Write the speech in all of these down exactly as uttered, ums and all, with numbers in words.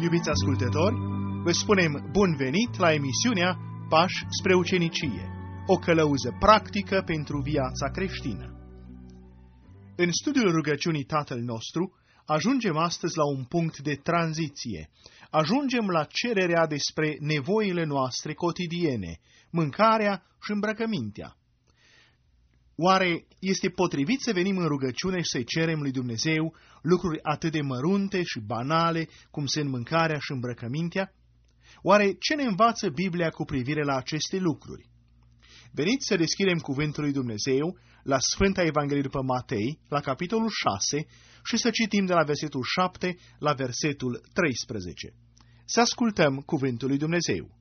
Iubiți ascultători, vă spunem bun venit la emisiunea Pași spre ucenicie, o călăuză practică pentru viața creștină. În studiul rugăciunii Tatăl nostru, ajungem astăzi la un punct de tranziție. Ajungem la cererea despre nevoile noastre cotidiene, mâncarea și îmbrăcămintea. Oare este potrivit să venim în rugăciune și să-i cerem lui Dumnezeu lucruri atât de mărunte și banale cum sunt mâncarea și îmbrăcămintea? Oare ce ne învață Biblia cu privire la aceste lucruri? Veniți să deschidem cuvântul lui Dumnezeu la Sfânta Evanghelie după Matei, la capitolul șase, și să citim de la versetul șapte la versetul treisprezece. Să ascultăm cuvântul lui Dumnezeu.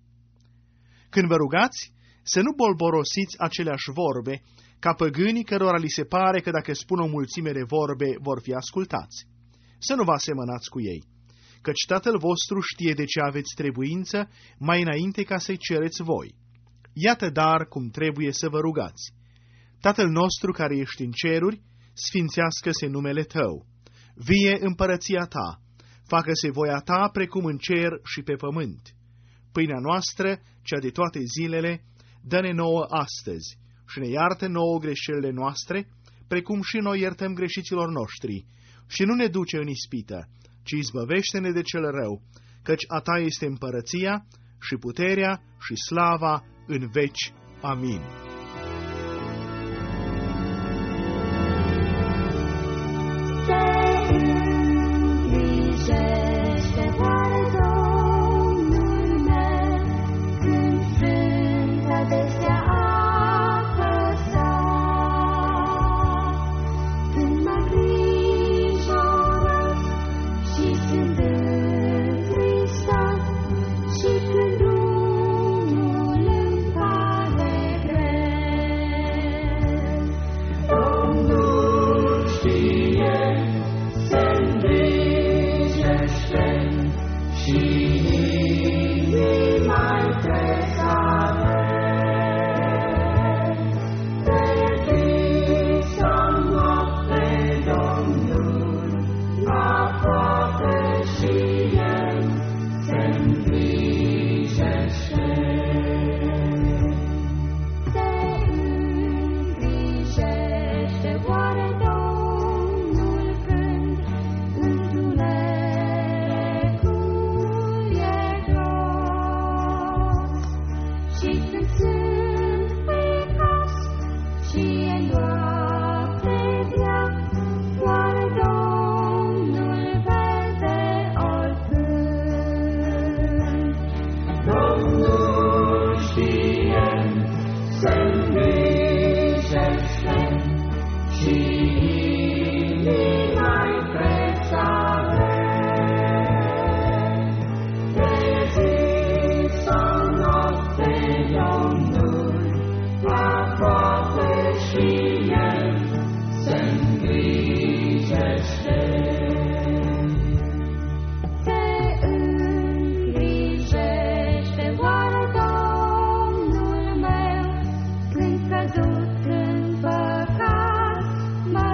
Când vă rugați, să nu bolborosiți aceleași vorbe, ca păgânii cărora li se pare că dacă spun o mulțime de vorbe vor fi ascultați. Să nu vă asemănați cu ei, căci Tatăl vostru știe de ce aveți trebuință mai înainte ca să-i cereți voi. Iată dar cum trebuie să vă rugați. Tatăl nostru care ești în ceruri, sfințească-se numele Tău. Vie împărăția Ta, facă-se voia Ta precum în cer și pe pământ. Pâinea noastră, cea de toate zilele, dă-ne nouă astăzi și ne iartă nouă greșelile noastre, precum și noi iertăm greșiților noștri. Și nu ne duce în ispită, ci izbăvește-ne de cel rău, căci a Ta este împărăția și puterea și slava în veci. Amin. My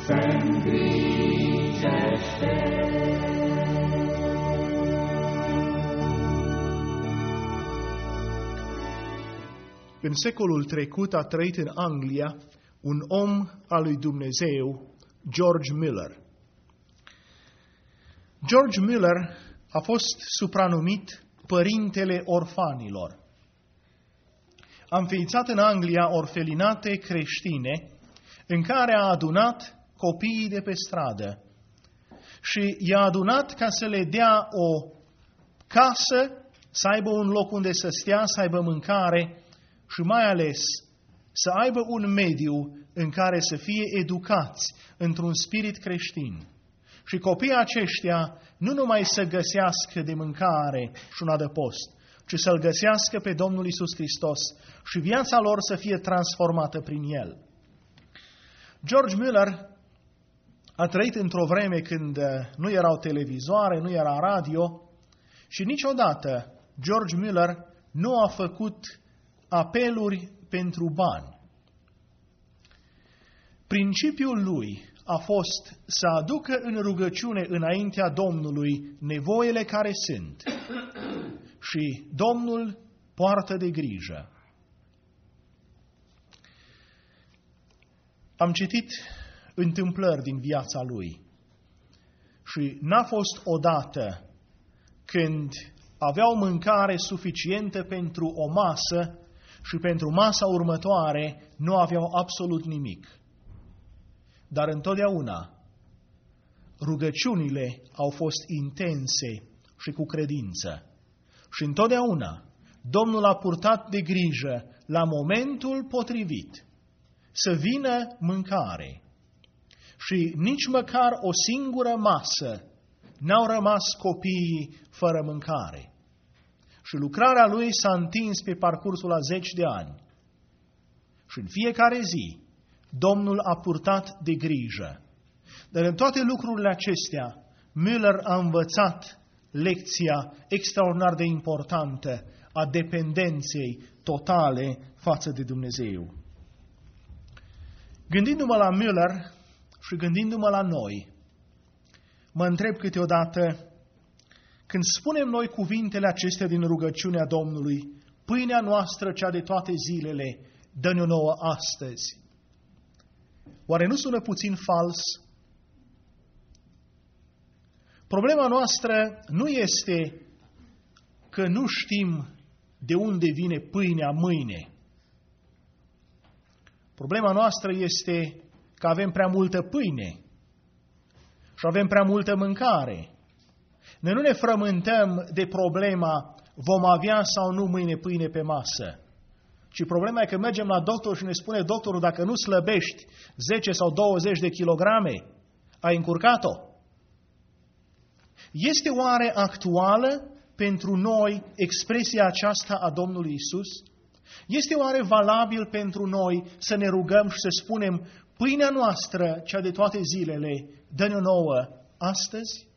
În secolul trecut a trăit în Anglia un om al lui Dumnezeu, George Muller. George Muller a fost supranumit Părintele Orfanilor. A înființat în Anglia orfelinate creștine în care a adunat copiii de pe stradă și i-a adunat ca să le dea o casă, să aibă un loc unde să stea, să aibă mâncare și mai ales să aibă un mediu în care să fie educați într-un spirit creștin. Și copiii aceștia nu numai să găsească de mâncare și un adăpost, ci să-L găsească pe Domnul Iisus Hristos și viața lor să fie transformată prin El. George Muller a trăit într-o vreme când nu erau televizoare, nu era radio și niciodată George Muller nu a făcut apeluri pentru bani. Principiul lui a fost să aducă în rugăciune înaintea Domnului nevoile care sunt și Domnul poartă de grijă. Am citit întâmplări din viața lui și n-a fost odată când aveau mâncare suficientă pentru o masă și pentru masa următoare nu aveau absolut nimic. Dar întotdeauna rugăciunile au fost intense și cu credință. Și întotdeauna Domnul a purtat de grijă la momentul potrivit să vină mâncare. Și nici măcar o singură masă n-au rămas copiii fără mâncare. Și lucrarea lui s-a întins pe parcursul a zeci de ani. Și în fiecare zi Domnul a purtat de grijă. Dar în toate lucrurile acestea, Muller a învățat lecția extraordinar de importantă a dependenței totale față de Dumnezeu. Gândindu-mă la Muller și gândindu-mă la noi, mă întreb câteodată, când spunem noi cuvintele acestea din rugăciunea Domnului, pâinea noastră cea de toate zilele, dă-ne-o nouă astăzi. Oare nu sună puțin fals? Problema noastră nu este că nu știm de unde vine pâinea mâine. Problema noastră este că avem prea multă pâine și avem prea multă mâncare. Noi nu ne frământăm de problema vom avea sau nu mâine pâine pe masă. Și problema e că mergem la doctor și ne spune doctorul, dacă nu slăbești zece sau douăzeci de kilograme, ai încurcat-o. Este oare actuală pentru noi expresia aceasta a Domnului Isus? Este oare valabil pentru noi să ne rugăm și să spunem, pâinea noastră, cea de toate zilele, dă-ne-o nouă astăzi?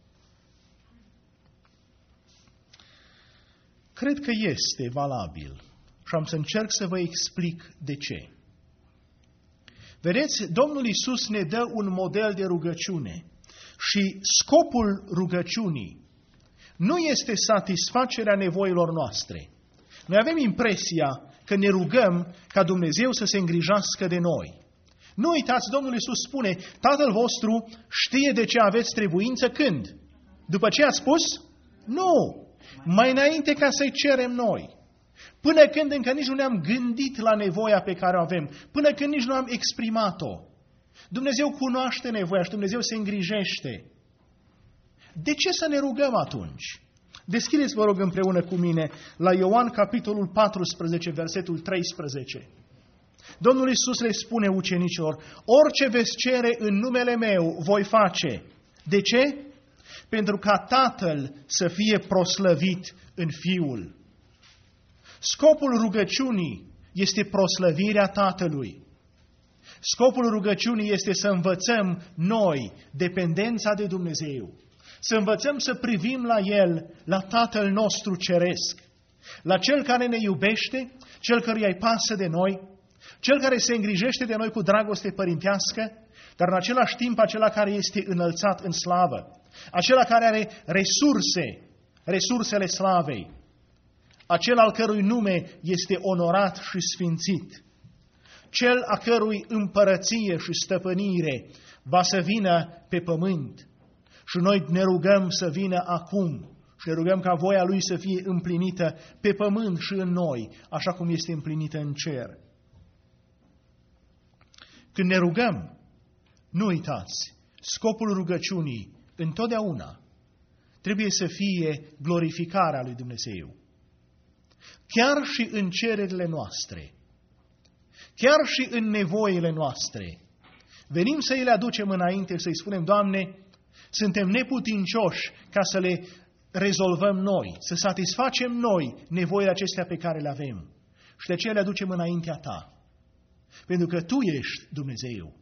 Cred că este valabil. Și am să încerc să vă explic de ce. Vedeți, Domnul Iisus ne dă un model de rugăciune și scopul rugăciunii nu este satisfacerea nevoilor noastre. Noi avem impresia că ne rugăm ca Dumnezeu să se îngrijească de noi. Nu uitați, Domnul Iisus spune, Tatăl vostru știe de ce aveți trebuință când? După ce a spus? Nu! Mai înainte ca să-i cerem noi. Până când încă nici nu ne-am gândit la nevoia pe care o avem, până când nici nu am exprimat-o. Dumnezeu cunoaște nevoia și Dumnezeu se îngrijește. De ce să ne rugăm atunci? Deschideți, vă rog, împreună cu mine la Ioan, capitolul paisprezece, versetul treisprezece. Domnul Iisus le spune ucenicilor, orice veți cere în numele meu, voi face. De ce? Pentru ca Tatăl să fie proslăvit în Fiul. Scopul rugăciunii este proslăvirea Tatălui. Scopul rugăciunii este să învățăm noi dependența de Dumnezeu. Să învățăm să privim la El, la Tatăl nostru ceresc, la Cel care ne iubește, Cel căruia îi pasă de noi Cel care se îngrijește de noi cu dragoste părintească, dar în același timp acela care este înălțat în slavă, acela care are resurse, resursele slavei, acela al cărui nume este onorat și sfințit, cel a cărui împărăție și stăpânire va să vină pe pământ. Și noi ne rugăm să vină acum și ne rugăm ca voia Lui să fie împlinită pe pământ și în noi, așa cum este împlinită în cer. Când ne rugăm, nu uitați, scopul rugăciunii întotdeauna trebuie să fie glorificarea lui Dumnezeu. Chiar și în cererile noastre, chiar și în nevoile noastre, venim să îi le aducem înainte și să-i spunem, Doamne, suntem neputincioși ca să le rezolvăm noi, să satisfacem noi nevoile acestea pe care le avem. Și de aceea le aducem înaintea Ta. Pentru că Tu ești Dumnezeu.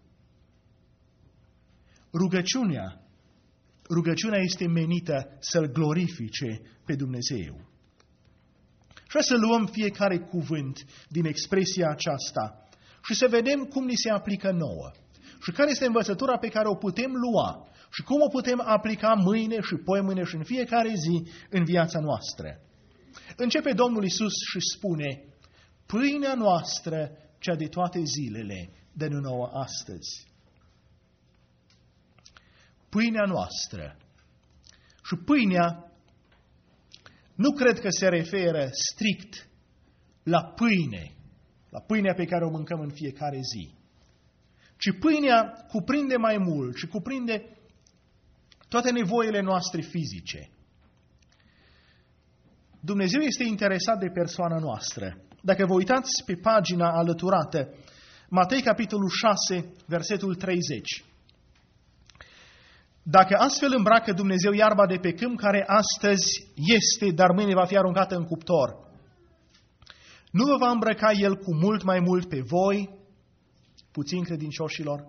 Rugăciunea, rugăciunea este menită să-L glorifice pe Dumnezeu. Și să luăm fiecare cuvânt din expresia aceasta și să vedem cum ni se aplică nouă. Și care este învățătura pe care o putem lua și cum o putem aplica mâine și poimâine și în fiecare zi în viața noastră. Începe Domnul Iisus și spune, pâinea noastră, cea de toate zilele, dă-ne nouă astăzi. Pâinea noastră. Și pâinea nu cred că se referă strict la pâine, la pâinea pe care o mâncăm în fiecare zi, ci pâinea cuprinde mai mult și cuprinde toate nevoile noastre fizice. Dumnezeu este interesat de persoana noastră. Dacă vă uitați pe pagina alăturată, Matei capitolul șase, versetul treizeci. Dacă astfel îmbracă Dumnezeu iarba de pe câmp care astăzi este, dar mâine va fi aruncată în cuptor, nu vă va îmbrăca El cu mult mai mult pe voi, puțin credincioșilor?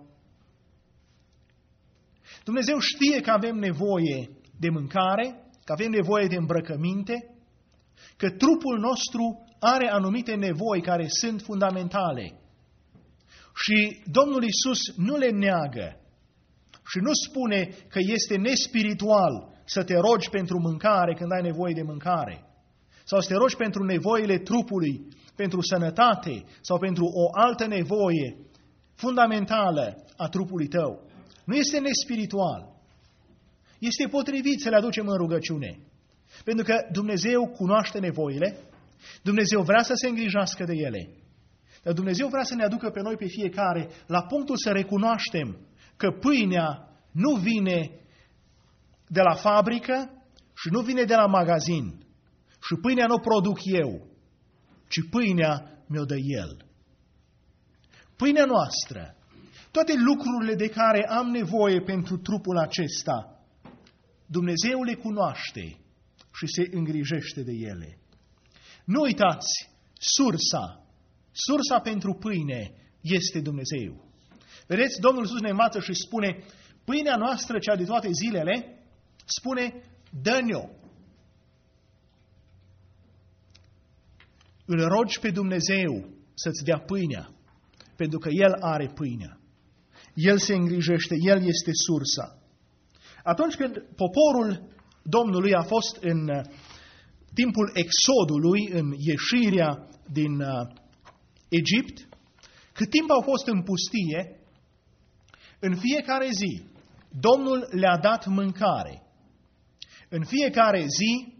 Dumnezeu știe că avem nevoie de mâncare, că avem nevoie de îmbrăcăminte, că trupul nostru are anumite nevoi care sunt fundamentale. Și Domnul Iisus nu le neagă și nu spune că este nespiritual să te rogi pentru mâncare când ai nevoie de mâncare, sau să te rogi pentru nevoile trupului, pentru sănătate sau pentru o altă nevoie fundamentală a trupului tău. Nu este nespiritual. Este potrivit să le aducem în rugăciune. Pentru că Dumnezeu cunoaște nevoile, Dumnezeu vrea să se îngrijească de ele, dar Dumnezeu vrea să ne aducă pe noi pe fiecare la punctul să recunoaștem că pâinea nu vine de la fabrică și nu vine de la magazin. Și pâinea nu o produc eu, ci pâinea mi-o dă El. Pâinea noastră, toate lucrurile de care am nevoie pentru trupul acesta, Dumnezeu le cunoaște și se îngrijește de ele. Nu uitați, sursa, sursa pentru pâine este Dumnezeu. Vedeți, Domnul Iisus ne învață și spune, pâinea noastră, cea de toate zilele, spune, dă-ne-o. Îl rogi pe Dumnezeu să-ți dea pâinea, pentru că El are pâinea. El se îngrijește, El este sursa. Atunci când poporul Domnului a fost în timpul exodului, în ieșirea din Egipt, cât timp au fost în pustie, în fiecare zi, Domnul le-a dat mâncare. În fiecare zi,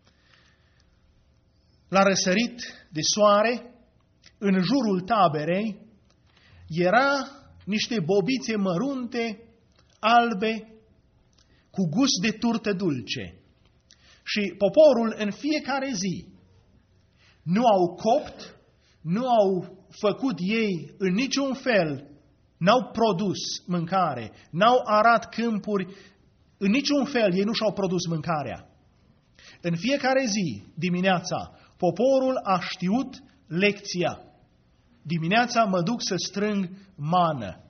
la răsărit de soare, în jurul taberei, era niște bobițe mărunte, albe, cu gust de turtă dulce. Și poporul în fiecare zi nu au copt, nu au făcut ei în niciun fel, n-au produs mâncare, n-au arat câmpuri, în niciun fel ei nu și-au produs mâncarea. În fiecare zi, dimineața, poporul a știut lecția. Dimineața mă duc să strâng mană.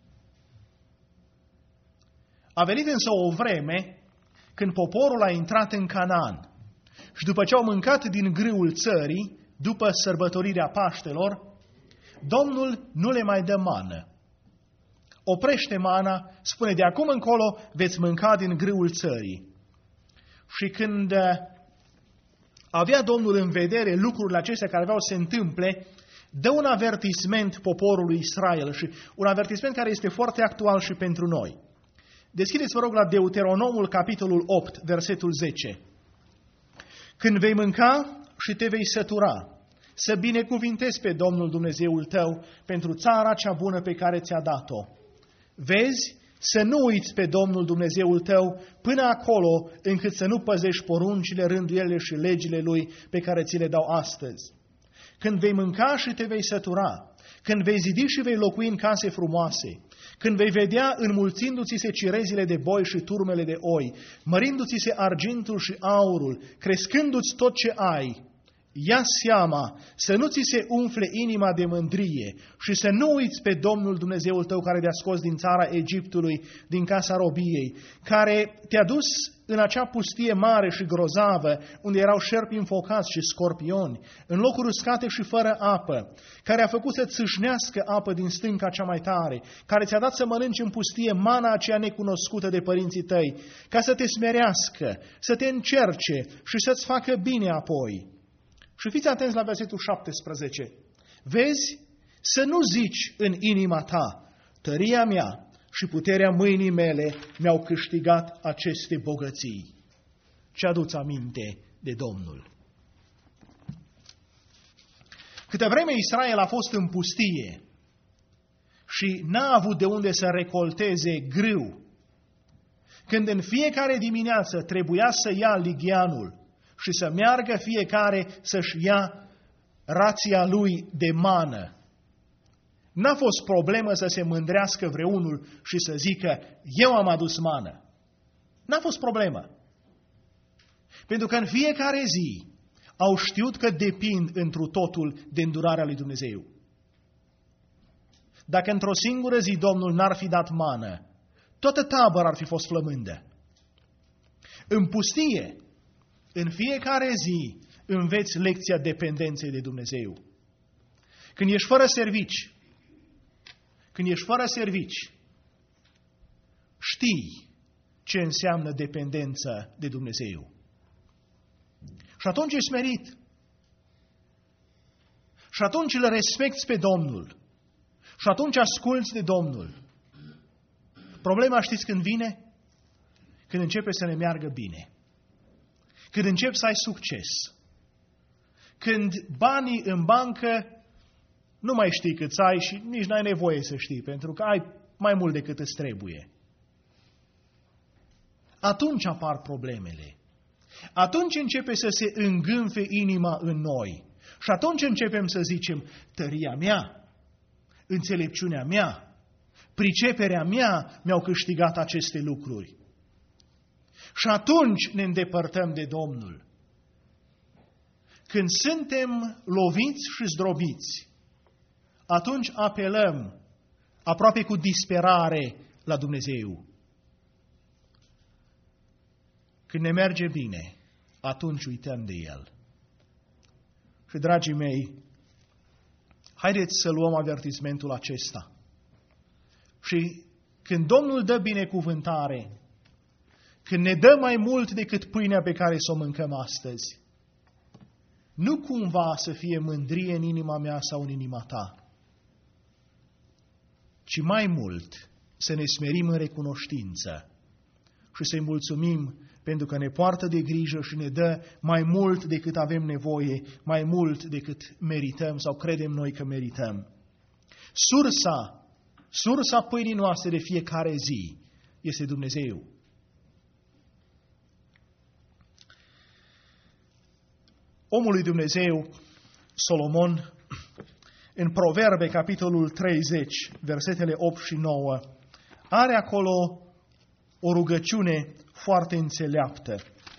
A venit însă o vreme când poporul a intrat în Canaan și după ce au mâncat din grâul țării, după sărbătorirea Paștelor, Domnul nu le mai dă mană. Oprește mana, spune, de acum încolo veți mânca din grâul țării. Și când avea Domnul în vedere lucrurile acestea care aveau să se întâmple, dă un avertisment poporului Israel și un avertisment care este foarte actual și pentru noi. Deschideți, vă rog, la Deuteronomul, capitolul opt, versetul zece. Când vei mânca și te vei sătura, să binecuvintezi pe Domnul Dumnezeul tău pentru țara cea bună pe care ți-a dat-o. Vezi, să nu uiți pe Domnul Dumnezeul tău până acolo încât să nu păzești poruncile, rânduielile și legile Lui pe care ți le dau astăzi. Când vei mânca și te vei sătura, când vei zidi și vei locui în case frumoase, când vei vedea înmulțindu-ți se cirezile de boi și turmele de oi, mărindu-ți se argintul și aurul, crescându-ți tot ce ai, ia seama să nu ți se umfle inima de mândrie și să nu uiți pe Domnul Dumnezeul tău care te-a scos din țara Egiptului, din casa robiei, care te-a dus în acea pustie mare și grozavă, unde erau șerpi înfocați și scorpioni, în locuri uscate și fără apă, care a făcut să țâșnească apă din stânca cea mai tare, care ți-a dat să mănânci în pustie mana aceea necunoscută de părinții tăi, ca să te smerească, să te încerce și să-ți facă bine apoi. Și fiți atenți la versetul șaptesprezece. Vezi, să nu zici în inima ta, tăria mea și puterea mâinii mele mi-au câștigat aceste bogății. Ce aduți aminte de Domnul? Câte vreme Israel a fost în pustie și n-a avut de unde să recolteze grâu, când în fiecare dimineață trebuia să ia ligheanul și să meargă fiecare să-și ia rația lui de mană, n-a fost problemă să se mândrească vreunul și să zică, eu am adus mană. N-a fost problemă. Pentru că în fiecare zi au știut că depind întru totul de îndurarea lui Dumnezeu. Dacă într-o singură zi Domnul n-ar fi dat mană, toată tabăra ar fi fost flămândă. În pustie, în fiecare zi, înveți lecția dependenței de Dumnezeu. Când ești fără servici, când ești fără servici, știi ce înseamnă dependență de Dumnezeu. Și atunci ești smerit. Și atunci îl respecti pe Domnul. Și atunci asculți de Domnul. Problema știți când vine? Când începe să ne meargă bine. Când începi să ai succes. Când banii în bancă nu mai știi cât ai și nici n-ai nevoie să știi, pentru că ai mai mult decât îți trebuie. Atunci apar problemele. Atunci începe să se îngânfe inima în noi. Și atunci începem să zicem, tăria mea, înțelepciunea mea, priceperea mea mi-au câștigat aceste lucruri. Și atunci ne îndepărtăm de Domnul. Când suntem loviți și zdrobiți, atunci apelăm aproape cu disperare la Dumnezeu. Când ne merge bine, atunci uităm de El. Și, dragii mei, haideți să luăm avertismentul acesta. Și când Domnul dă binecuvântare, când ne dă mai mult decât pâinea pe care să o mâncăm astăzi, nu cumva să fie mândrie în inima mea sau în inima ta, ci mai mult să ne smerim în recunoștință și să-i mulțumim pentru că ne poartă de grijă și ne dă mai mult decât avem nevoie, mai mult decât merităm sau credem noi că merităm. Sursa, sursa pâinii noastre de fiecare zi este Dumnezeu. Omul lui Dumnezeu, Solomon, în Proverbe, capitolul treizeci, versetele opt și nouă, are acolo o rugăciune foarte înțeleaptă.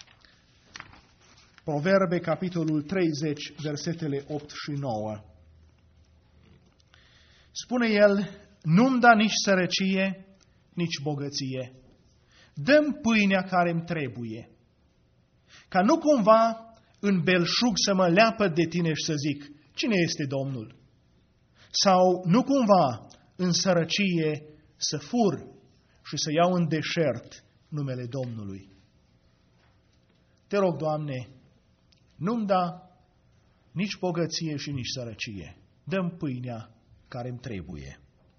Proverbe, capitolul treizeci, versetele opt și nouă. Spune el, nu-mi da nici sărăcie, nici bogăție. Dă-mi pâinea care-mi trebuie. Ca nu cumva în belșug să mă leapă de tine și să zic, cine este Domnul? Sau nu cumva în sărăcie să fur și să iau în deșert numele Domnului? Te rog, Doamne, nu-mi da nici bogăție și nici sărăcie. Dă-mi pâinea care îmi trebuie.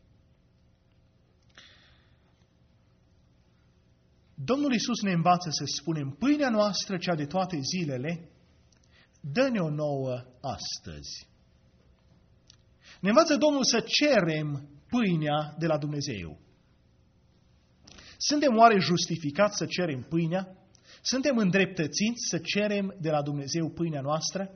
Domnul Iisus ne învață să spunem, pâinea noastră, cea de toate zilele, dă-ne-o nouă astăzi. Ne învață Domnul să cerem pâinea de la Dumnezeu. Suntem oare justificați să cerem pâinea? Suntem îndreptățiți să cerem de la Dumnezeu pâinea noastră?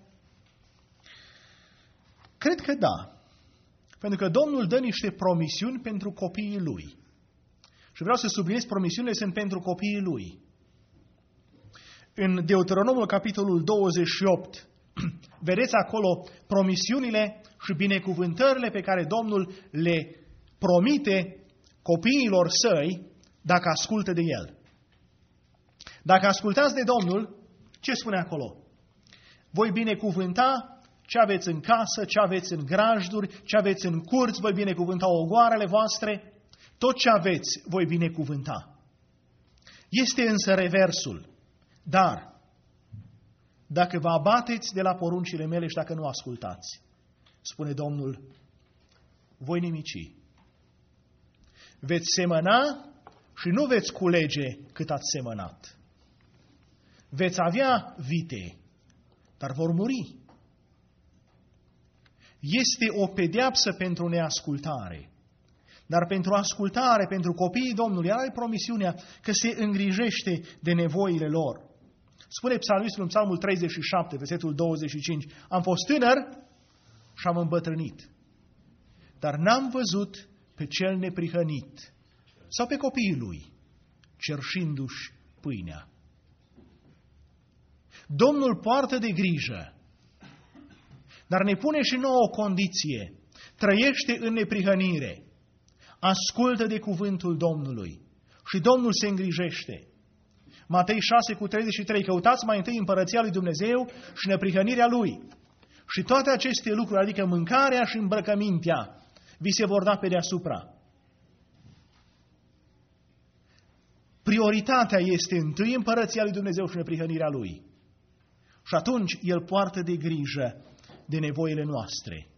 Cred că da. Pentru că Domnul dă niște promisiuni pentru copiii Lui. Și vreau să subliniez, promisiunile sunt pentru copiii Lui. În Deuteronomul, capitolul douăzeci și opt, vedeți acolo promisiunile și binecuvântările pe care Domnul le promite copiilor săi dacă ascultă de El. Dacă ascultați de Domnul, ce spune acolo? Voi binecuvânta ce aveți în casă, ce aveți în grajduri, ce aveți în curți, voi binecuvânta ogoarele voastre, tot ce aveți voi binecuvânta. Este însă reversul. Dar, dacă vă abateți de la poruncile mele și dacă nu ascultați, spune Domnul, voi nimici. Veți semăna și nu veți culege cât ați semănat. Veți avea vite, dar vor muri. Este o pedeapsă pentru neascultare. Dar pentru ascultare, pentru copiii Domnului, are promisiunea că se îngrijește de nevoile lor. Spune psalmistul în Psalmul treizeci și șapte, versetul douăzeci și cinci, am fost tânăr și am îmbătrânit, dar n-am văzut pe cel neprihănit sau pe copiii lui cerșindu-și pâinea. Domnul poartă de grijă, dar ne pune și nouă o condiție. Trăiește în neprihănire, ascultă de cuvântul Domnului și Domnul se îngrijește. Matei șase cu treizeci și trei, căutați mai întâi împărăția lui Dumnezeu și neprihănirea Lui. Și toate aceste lucruri, adică mâncarea și îmbrăcămintea, vi se vor da pe deasupra. Prioritatea este întâi împărăția lui Dumnezeu și neprihănirea Lui. Și atunci El poartă de grijă de nevoile noastre.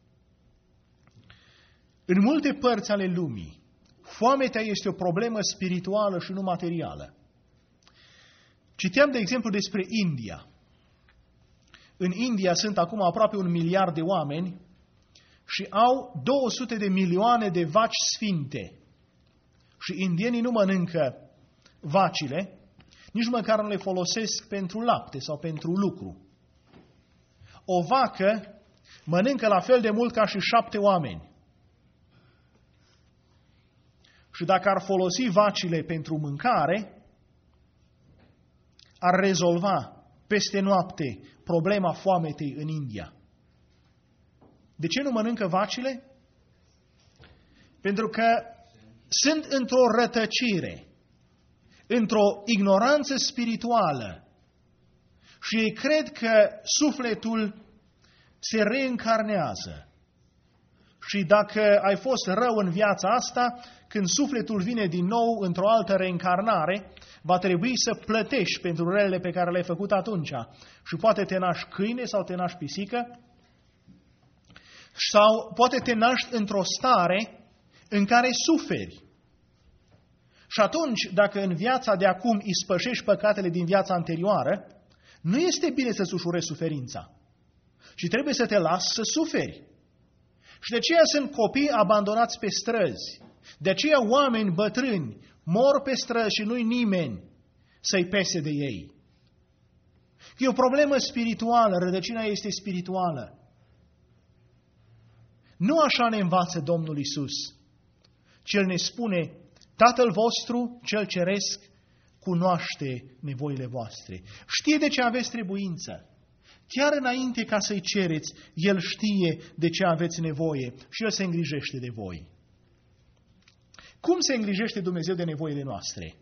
În multe părți ale lumii, foametea este o problemă spirituală și nu materială. Citeam, de exemplu, despre India. În India sunt acum aproape un miliard de oameni și au două sute de milioane de vaci sfinte. Și indienii nu mănâncă vacile, nici măcar nu le folosesc pentru lapte sau pentru lucru. O vacă mănâncă la fel de mult ca și șapte oameni. Și dacă ar folosi vacile pentru mâncare, ar rezolva peste noapte problema foametei în India. De ce nu mănâncă vacile? Pentru că sunt într-o rătăcire, într-o ignoranță spirituală și ei cred că sufletul se reîncarnează. Și dacă ai fost rău în viața asta, când sufletul vine din nou într-o altă reîncarnare, va trebui să plătești pentru relele pe care le-ai făcut atunci. Și poate te naști câine sau te naști pisică, sau poate te naști într-o stare în care suferi. Și atunci, dacă în viața de acum ispășești păcatele din viața anterioară, nu este bine să-ți ușurezi suferința, ci trebuie să te lasi să suferi. Și de aceea sunt copii abandonați pe străzi. De aceea oameni bătrâni mor pe străzi și nu-i nimeni să-i pese de ei. E o problemă spirituală, rădăcina este spirituală. Nu așa ne învață Domnul Iisus, ci El ne spune, Tatăl vostru, Cel Ceresc, cunoaște nevoile voastre. Știe de ce aveți trebuință. Chiar înainte ca să-i cereți, El știe de ce aveți nevoie și El se îngrijește de voi. Cum se îngrijește Dumnezeu de nevoile noastre?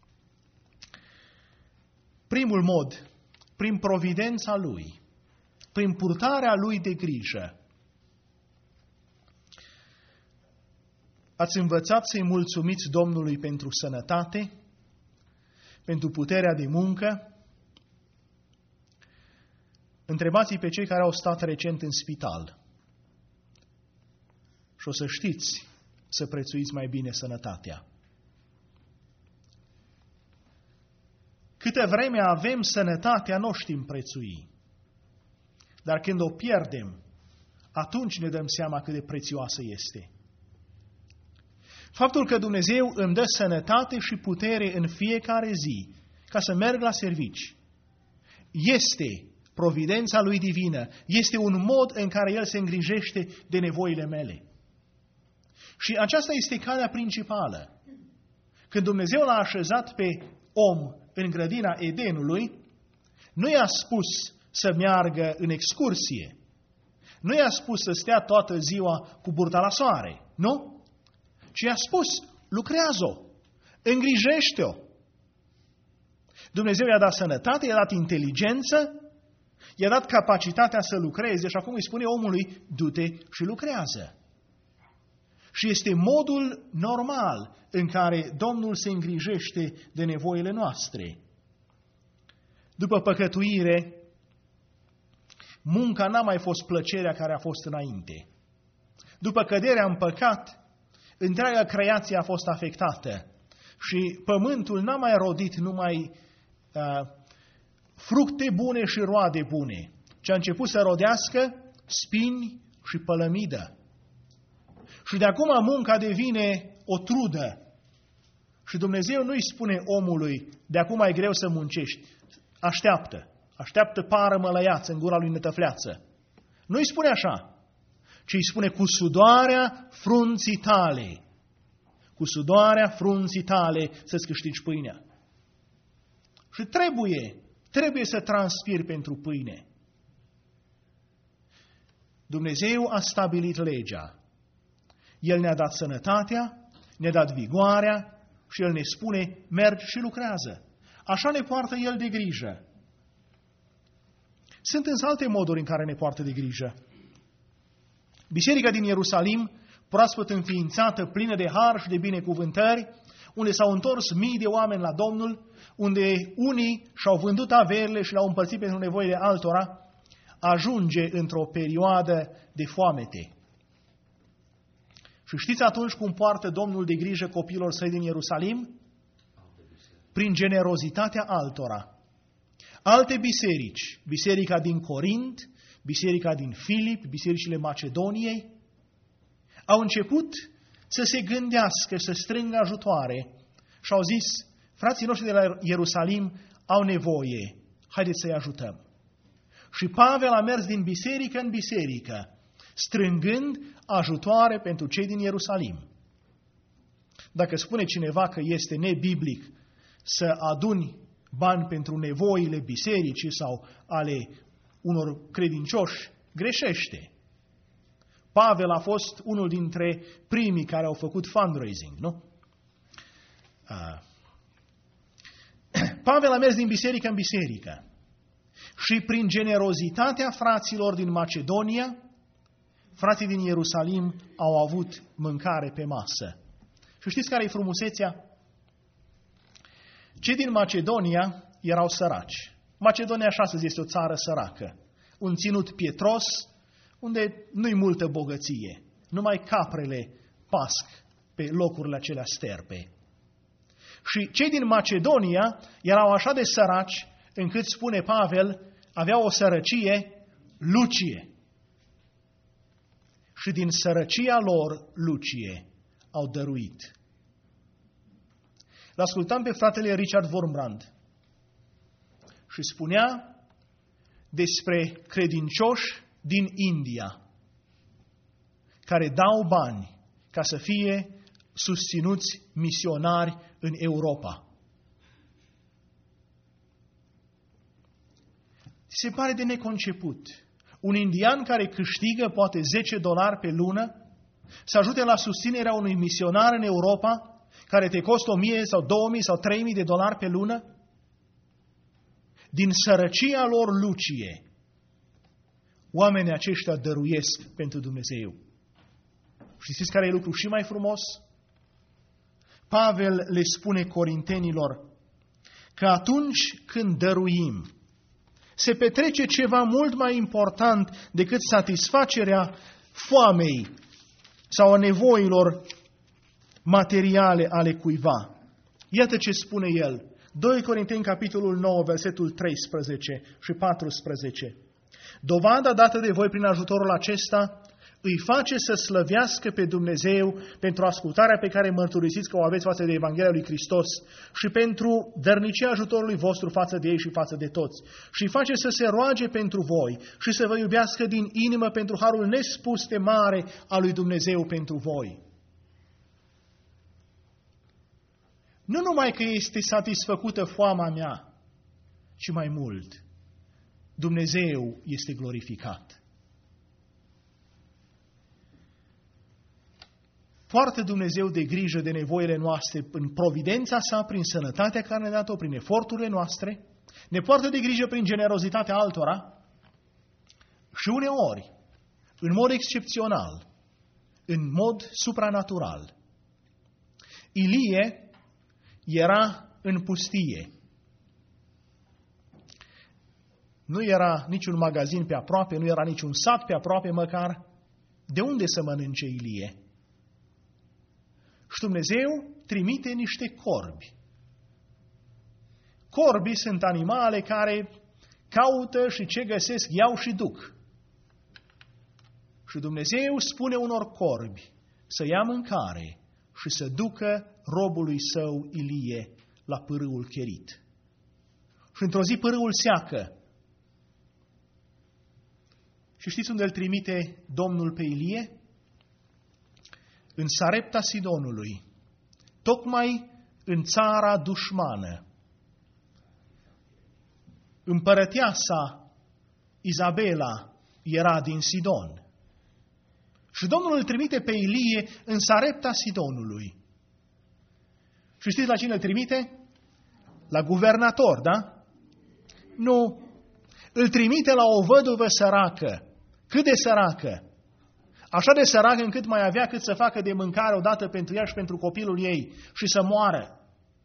Primul mod, prin providența Lui, prin purtarea Lui de grijă. Ați învățat să-i mulțumiți Domnului pentru sănătate, pentru puterea de muncă? Întrebați-i pe cei care au stat recent în spital și o să știți să prețuiți mai bine sănătatea. Câte vreme avem sănătatea, nu știm prețui. Dar când o pierdem, atunci ne dăm seama cât de prețioasă este. Faptul că Dumnezeu îmi dă sănătate și putere în fiecare zi ca să merg la servici este providența Lui divină, este un mod în care El se îngrijește de nevoile mele. Și aceasta este calea principală. Când Dumnezeu l-a așezat pe om în grădina Edenului, nu i-a spus să meargă în excursie, nu i-a spus să stea toată ziua cu burta la soare, nu? Ci i-a spus, lucrează-o, îngrijește-o. Dumnezeu i-a dat sănătate, i-a dat inteligență, i-a dat capacitatea să lucreze și acum îi spune omului, du-te și lucrează. Și este modul normal în care Domnul se îngrijește de nevoile noastre. După păcătuire, munca n-a mai fost plăcerea care a fost înainte. După căderea în păcat, întreaga creație a fost afectată și pământul n-a mai rodit numai uh, fructe bune și roade bune, ci a început să rodească spini și pălămidă. Și de acum munca devine o trudă. Și Dumnezeu nu îi spune omului, de acum e greu să muncești, așteaptă, așteaptă pară mălăiață în gura lui nătăfleață. Nu îi spune așa, ci îi spune cu sudoarea frunții tale, cu sudoarea frunții tale să-ți câștigi pâinea. Și trebuie, trebuie să transpiri pentru pâine. Dumnezeu a stabilit legea. El ne-a dat sănătatea, ne-a dat vigoarea și El ne spune, mergi și lucrează. Așa ne poartă El de grijă. Sunt însă alte moduri în care ne poartă de grijă. Biserica din Ierusalim, proaspăt înființată, plină de har și de binecuvântări, unde s-au întors mii de oameni la Domnul, unde unii și-au vândut averile și le-au împărțit pentru nevoile altora, ajunge într-o perioadă de foamete. Și știți atunci cum poartă Domnul de grijă copiilor săi din Ierusalim? Prin generozitatea altora. Alte biserici, biserica din Corint, biserica din Filip, bisericile Macedoniei, au început să se gândească, să strângă ajutoare și au zis, frații noștri de la Ierusalim au nevoie, haideți să-i ajutăm. Și Pavel a mers din biserică în biserică, strângând ajutoare pentru cei din Ierusalim. Dacă spune cineva că este nebiblic să aduni bani pentru nevoile bisericii sau ale unor credincioși, greșește. Pavel a fost unul dintre primii care au făcut fundraising, nu? Uh. Pavel a mers din biserică în biserică și prin generozitatea fraților din Macedonia, frații din Ierusalim au avut mâncare pe masă. Și știți care e frumusețea? Cei din Macedonia erau săraci. Macedonia, așa să zice, este o țară săracă. Un ținut pietros, unde nu-i multă bogăție. Numai caprele pasc pe locurile acelea sterpe. Și cei din Macedonia erau așa de săraci, încât, spune Pavel, aveau o sărăcie lucie. Și din sărăcia lor lucie au dăruit. L-ascultam pe fratele Richard Wurmbrand și spunea despre credincioși din India care dau bani ca să fie susținuți misionari în Europa. Se pare de neconceput. Un indian care câștigă poate zece dolari pe lună să ajute la susținerea unui misionar în Europa care te costă o mie sau două mii sau trei mii de dolari pe lună? Din sărăcia lor lucie, oamenii aceștia dăruiesc pentru Dumnezeu. Și știți care e lucru și mai frumos? Pavel le spune corintenilor că atunci când dăruim, se petrece ceva mult mai important decât satisfacerea foamei sau a nevoilor materiale ale cuiva. Iată ce spune el. doi Corinteni, capitolul nouă, versetul treisprezece și paisprezece. Dovada dată de voi prin ajutorul acesta îi face să slăvească pe Dumnezeu pentru ascultarea pe care mărturisiți că o aveți față de Evanghelia lui Hristos și pentru dărnicia ajutorului vostru față de ei și față de toți. Și îi face să se roage pentru voi și să vă iubească din inimă pentru harul nespus de mare al lui Dumnezeu pentru voi. Nu numai că este satisfăcută foama mea, ci mai mult, Dumnezeu este glorificat. Poartă Dumnezeu de grijă de nevoile noastre în providența sa, prin sănătatea care ne-a dat-o, prin eforturile noastre, ne poartă de grijă prin generozitatea altora și uneori, în mod excepțional, în mod supranatural. Ilie era în pustie. Nu era niciun magazin pe aproape, nu era niciun sat pe aproape măcar. De unde să mănânce Ilie? Și Dumnezeu trimite niște corbi. Corbii sunt animale care caută și ce găsesc iau și duc. Și Dumnezeu spune unor corbi să ia mâncare și să ducă robului său Ilie la pârâul Cherit. Și într-o zi pârâul seacă. Și știți unde îl trimite Domnul pe Ilie? În Sarepta Sidonului, tocmai în țara dușmană. Împărăteasa Izabela era din Sidon. Și Domnul îl trimite pe Ilie în Sarepta Sidonului. Și știți la cine îl trimite? La guvernator, da? Nu. Îl trimite la o văduvă săracă. Cât de săracă? Așa de săracă încât mai avea cât să facă de mâncare odată pentru ea și pentru copilul ei și să moară.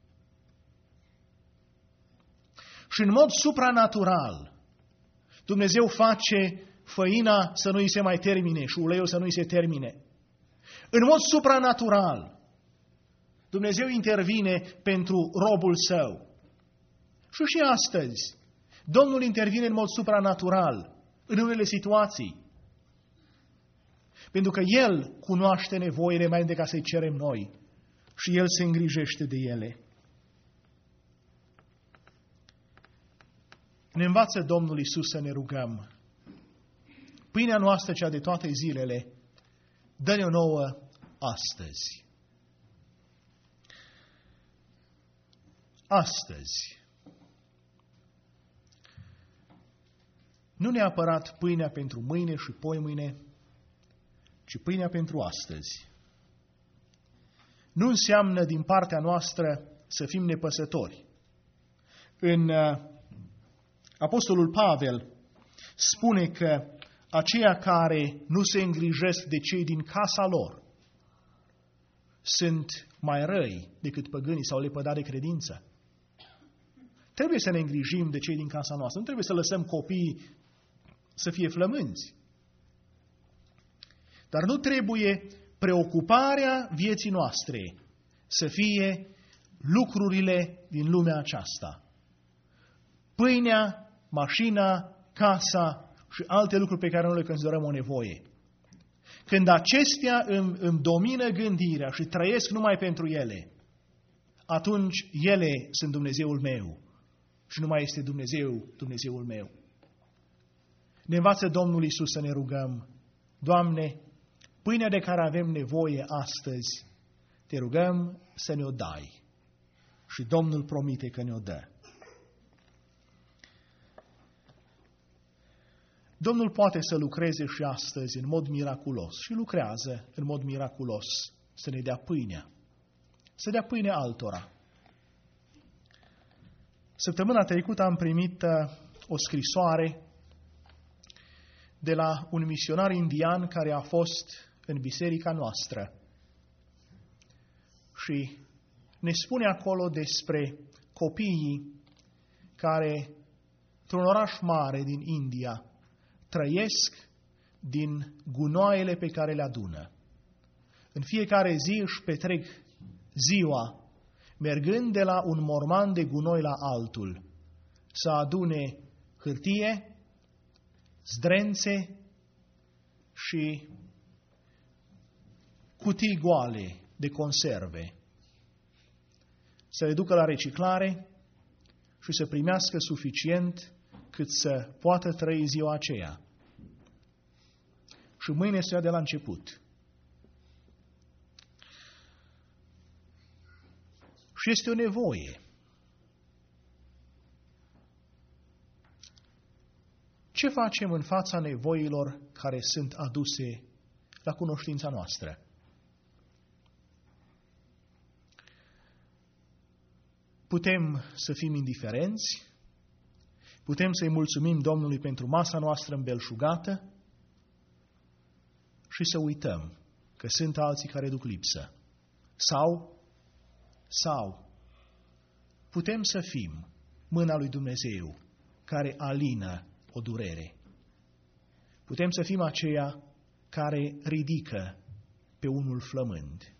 Și în mod supranatural, Dumnezeu face făina să nu îi se mai termine și uleiul să nu îi se termine. În mod supranatural, Dumnezeu intervine pentru robul său. Și și astăzi, Domnul intervine în mod supranatural în unele situații. Pentru că El cunoaște nevoile mai de ca să-i cerem noi și El se îngrijește de ele. Ne învață Domnul Iisus să ne rugăm. Pâinea noastră, cea de toate zilele, dă-ne-o nouă astăzi. Astăzi. Nu neapărat pâinea pentru mâine și poimâine, ci pâinea pentru astăzi. Nu înseamnă din partea noastră să fim nepăsători. În uh, Apostolul Pavel spune că aceia care nu se îngrijesc de cei din casa lor sunt mai răi decât păgânii sau lepădați de credință. Trebuie să ne îngrijim de cei din casa noastră. Nu trebuie să lăsăm copiii să fie flămânzi. Dar nu trebuie preocuparea vieții noastre să fie lucrurile din lumea aceasta. Pâinea, mașina, casa și alte lucruri pe care noi le considerăm o nevoie. Când acestea îmi, îmi domină gândirea și trăiesc numai pentru ele, atunci ele sunt Dumnezeul meu și nu mai este Dumnezeu Dumnezeul meu. Ne învață Domnul Iisus să ne rugăm. Doamne, pâinea de care avem nevoie astăzi, te rugăm să ne-o dai. Și Domnul promite că ne-o dă. Domnul poate să lucreze și astăzi în mod miraculos și lucrează în mod miraculos să ne dea pâinea, să dea pâine altora. Săptămâna trecută am primit o scrisoare de la un misionar indian care a fost în biserica noastră și ne spune acolo despre copiii care, într-un oraș mare din India, trăiesc din gunoaiele pe care le adună. În fiecare zi își petrec ziua mergând de la un morman de gunoi la altul, să adune hârtie, zdrențe și cutii goale de conserve, să le ducă la reciclare și să primească suficient cât să poată trăi ziua aceea. Și mâine să ia de la început. Și este o nevoie. Ce facem în fața nevoilor care sunt aduse la cunoștința noastră? Putem să fim indiferenți, putem să-i mulțumim Domnului pentru masa noastră îmbelșugată și să uităm că sunt alții care duc lipsă. Sau, sau, putem să fim mâna lui Dumnezeu care alină o durere. Putem să fim aceia care ridică pe unul flămând.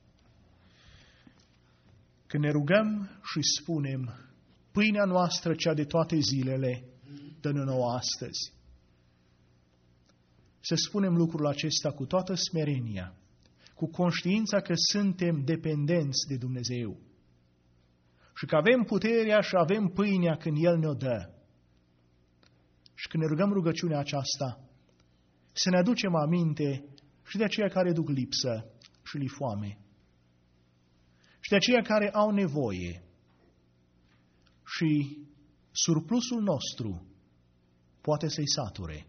Când ne rugăm și spunem, pâinea noastră cea de toate zilele, dă-ne nouă astăzi. Să spunem lucrul acesta cu toată smerenia, cu conștiința că suntem dependenți de Dumnezeu și că avem puterea și avem pâinea când El ne-o dă. Și când ne rugăm rugăciunea aceasta, să ne aducem aminte și de aceia care duc lipsă și li foame, și de aceia care au nevoie, și surplusul nostru poate să-i sature.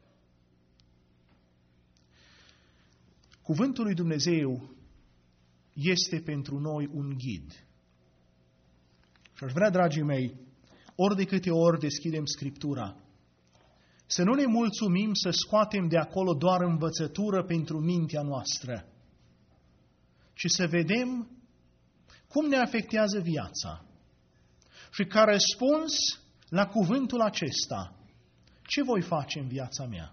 Cuvântul lui Dumnezeu este pentru noi un ghid. Și aș vrea, dragii mei, ori de câte ori deschidem Scriptura, să nu ne mulțumim să scoatem de acolo doar învățătură pentru mintea noastră, ci să vedem cum ne afectează viața. Și ca răspuns la cuvântul acesta, ce voi face în viața mea?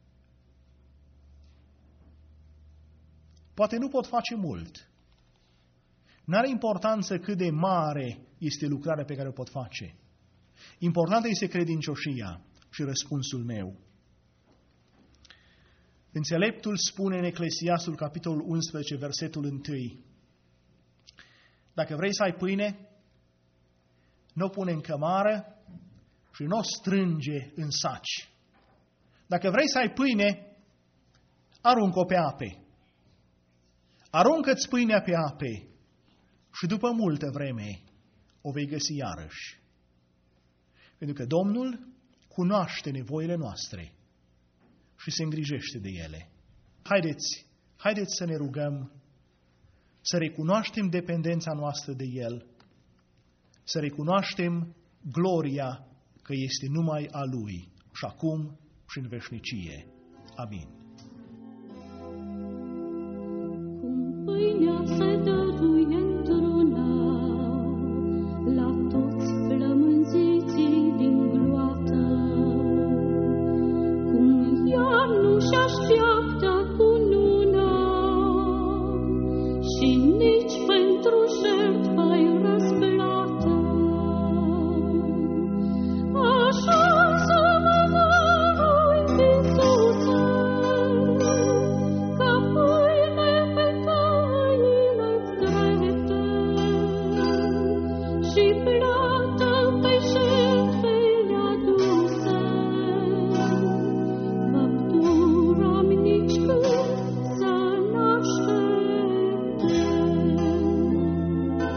Poate nu pot face mult. N-are importanță cât de mare este lucrarea pe care o pot face. Importantă este credincioșia și răspunsul meu. Înțeleptul spune în Eclesiastul, capitolul unsprezece, versetul unu: dacă vrei să ai pâine, nu o pune în cămară și nu o strânge în saci. Dacă vrei să ai pâine, aruncă-o pe ape. Aruncă-ți pâinea pe ape și după multă vreme o vei găsi iarăși. Pentru că Domnul cunoaște nevoile noastre și se îngrijește de ele. Haideți, haideți să ne rugăm, să recunoaștem dependența noastră de El, să recunoaștem gloria că este numai a Lui și acum și în veșnicie. Amin. Cum pâinea se dăruie într-una la toți flămânziții din gloată, cum ea nu-și așteaptă cununa și nici pentru jertfă-i răsplată, așa să mă dărui, Iisuse, ca pâine pe căile-ți drepte și plată pe jertfele aduse, făptura-mi nici când să n-aștepte.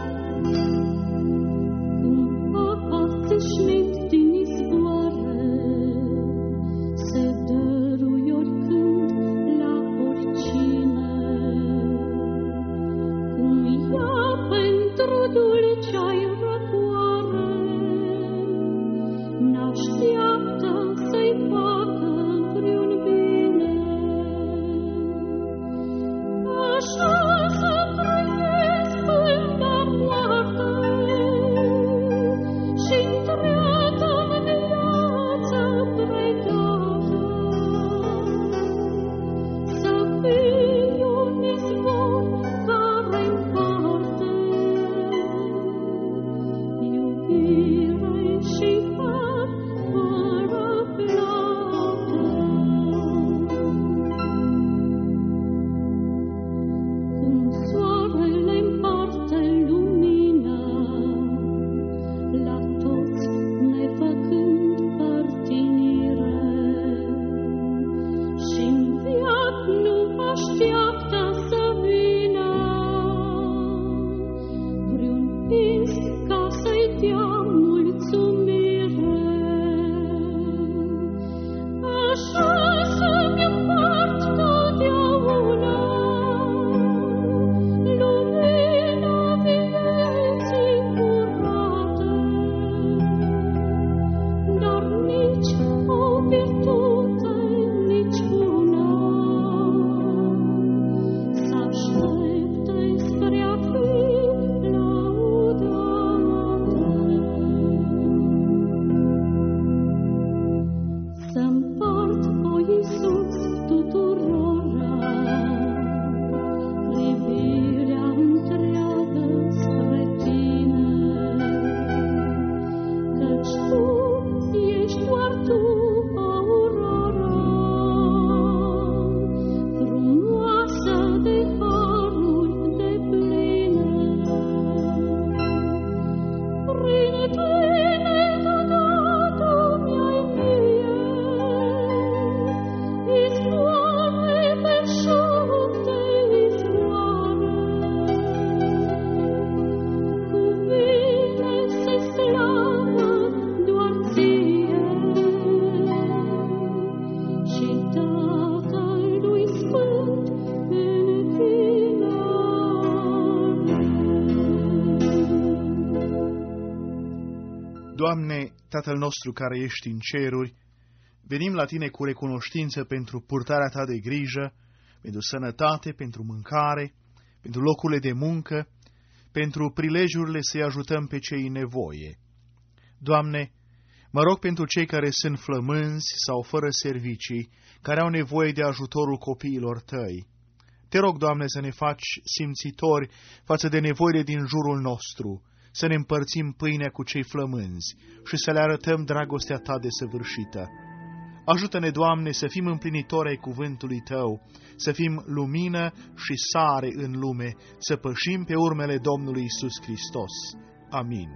Doamne, Tatăl nostru care ești în ceruri, venim la Tine cu recunoștință pentru purtarea Ta de grijă, pentru sănătate, pentru mâncare, pentru locurile de muncă, pentru prilejurile să-i ajutăm pe cei în nevoie. Doamne, mă rog pentru cei care sunt flămânzi sau fără servicii, care au nevoie de ajutorul copiilor Tăi. Te rog, Doamne, să ne faci simțitori față de nevoile din jurul nostru, să ne împărțim pâinea cu cei flămânzi și să le arătăm dragostea Ta desăvârșită. Ajută-ne, Doamne, să fim împlinitori ai cuvântului Tău, să fim lumină și sare în lume, să pășim pe urmele Domnului Iisus Hristos. Amin.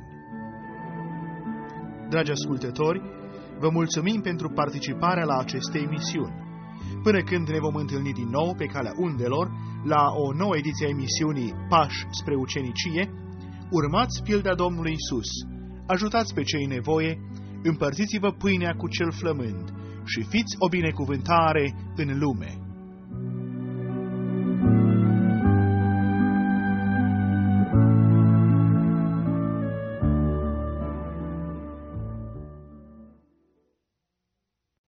Dragi ascultători, vă mulțumim pentru participarea la aceste emisiuni. Până când ne vom întâlni din nou pe calea undelor, la o nouă ediție a emisiunii Pași spre ucenicie, urmați pilda Domnului Iisus, ajutați pe cei în nevoie, împărțiți-vă pâinea cu cel flămând și fiți o binecuvântare în lume.